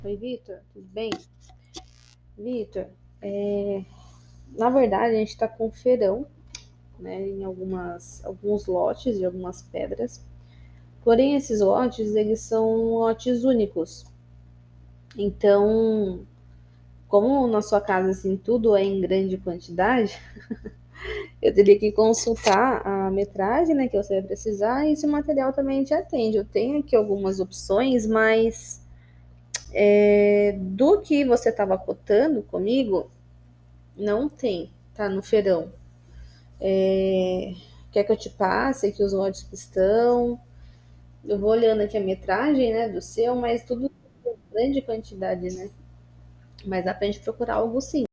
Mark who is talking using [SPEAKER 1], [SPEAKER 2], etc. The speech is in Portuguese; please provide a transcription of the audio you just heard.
[SPEAKER 1] Oi, Vitor, tudo bem? Vitor, na verdade a gente está com feirão, né, em alguns lotes e algumas pedras. Porém, esses lotes, eles são lotes únicos. Então, como na sua casa, assim, tudo é em grande quantidade, eu teria que consultar a metragem, né, que você vai precisar e se o material também te atende. Eu tenho aqui algumas opções, mas do que você estava cotando comigo, não tem, tá, no feirão. Quer que eu te passe aqui os lotes que estão? Eu vou olhando aqui a metragem, né, do seu, mas tudo em grande quantidade, né? Mas dá pra gente procurar algo sim.